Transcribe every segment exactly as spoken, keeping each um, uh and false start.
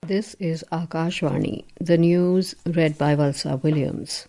This is Akashvani, the news read by Valsa Williams.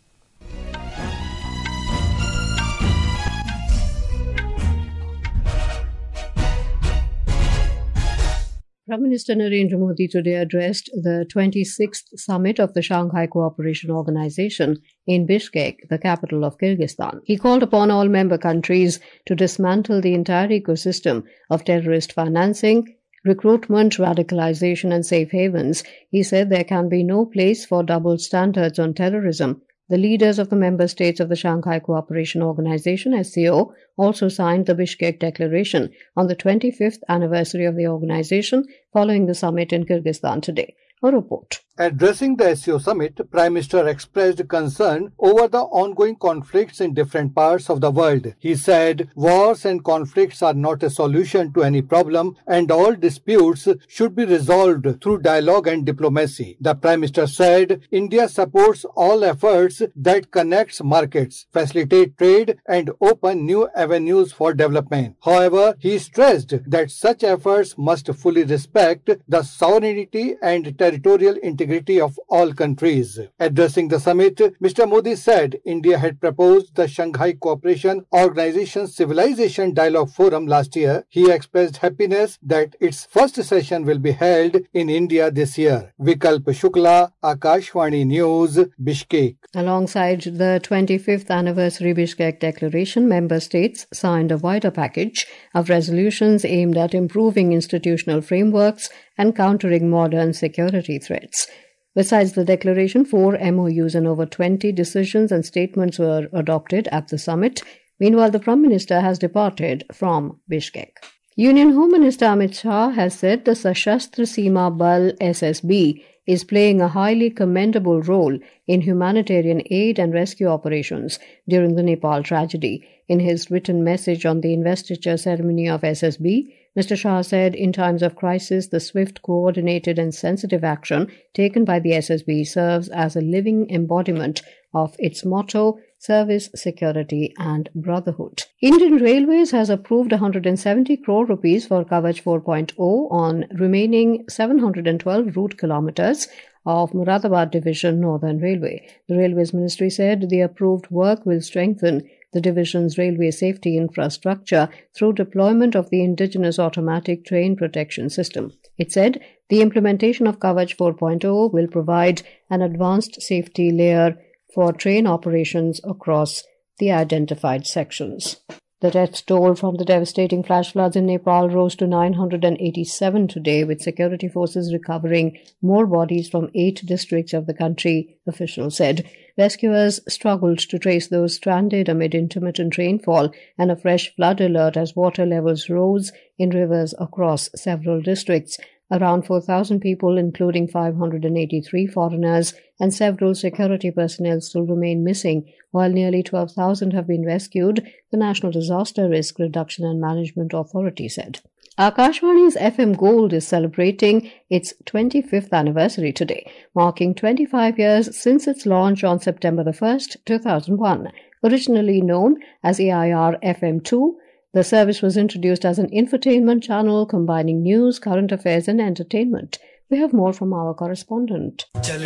Prime Minister Narendra Modi today addressed the twenty-sixth summit of the Shanghai Cooperation Organization in Bishkek, the capital of Kyrgyzstan. He called upon all member countries to dismantle the entire ecosystem of terrorist financing, recruitment, radicalization and safe havens. He said there can be no place for double standards on terrorism. The leaders of the member states of the Shanghai Cooperation Organization, S C O, also signed the Bishkek Declaration on the twenty-fifth anniversary of the organization following the summit in Kyrgyzstan today. A report. Addressing the S C O summit, Prime Minister expressed concern over the ongoing conflicts in different parts of the world. He said, wars and conflicts are not a solution to any problem and all disputes should be resolved through dialogue and diplomacy. The Prime Minister said, India supports all efforts that connects markets, facilitate trade and open new avenues for development. However, he stressed that such efforts must fully respect the sovereignty and territorial integrity of all countries. Addressing the summit, Mister Modi said India had proposed the Shanghai Cooperation Organization Civilization Dialogue Forum last year. He expressed happiness that its first session will be held in India this year. Vikalp Shukla, Akashvani News, Bishkek. Alongside the twenty-fifth anniversary Bishkek Declaration, member states signed a wider package of resolutions aimed at improving institutional frameworks and countering modern security threats. Besides the declaration, four M O Us and over twenty decisions and statements were adopted at the summit. Meanwhile, the Prime Minister has departed from Bishkek. Union Home Minister Amit Shah has said the Sashastra Seema Bal S S B is playing a highly commendable role in humanitarian aid and rescue operations during the Nepal tragedy. In his written message on the investiture ceremony of S S B, Mister Shah said, in times of crisis, the swift, coordinated and sensitive action taken by the S S B serves as a living embodiment of its motto, service, security and brotherhood. Indian Railways has approved one hundred seventy crore rupees for Kavach four point oh on remaining seven hundred twelve route kilometers of Moradabad Division Northern Railway. The Railways Ministry said the approved work will strengthen the division's railway safety infrastructure through deployment of the indigenous automatic train protection system. It said the implementation of Kavach four point oh will provide an advanced safety layer for train operations across the identified sections. The death toll from the devastating flash floods in Nepal rose to nine hundred eighty-seven today, with security forces recovering more bodies from eight districts of the country, officials said. Rescuers struggled to trace those stranded amid intermittent rainfall and a fresh flood alert as water levels rose in rivers across several districts. Around four thousand people, including five hundred eighty-three foreigners and several security personnel, still remain missing, while nearly twelve thousand have been rescued, the National Disaster Risk Reduction and Management Authority said. Akashvani's F M Gold is celebrating its twenty-fifth anniversary today, marking twenty-five years since its launch on September the first, two thousand one. Originally known as A I R F M two, the service was introduced as an infotainment channel combining news, current affairs and entertainment. We have more from our correspondent.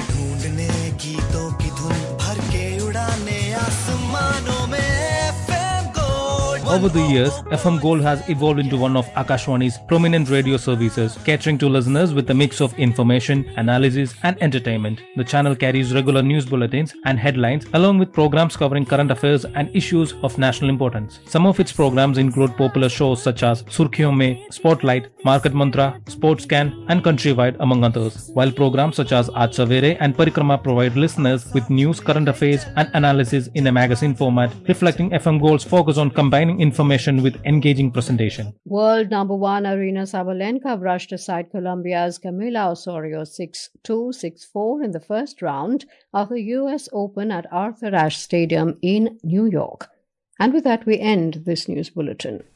Over the years, F M Gold has evolved into one of Akashvani's prominent radio services, catering to listeners with a mix of information, analysis and entertainment. The channel carries regular news bulletins and headlines along with programs covering current affairs and issues of national importance. Some of its programs include popular shows such as Surkhiyon Mein, Spotlight, Market Mantra, Sports Scan and Countrywide among others, while programs such as Aaj Savere and Parikrama provide listeners with news, current affairs and analysis in a magazine format, reflecting F M Gold's focus on combining information with engaging presentation. World number one Aryna Sabalenka brushed aside Colombia's Camila Osorio six two, six four in the first round of the U S Open at Arthur Ashe Stadium in New York. And with that, we end this news bulletin.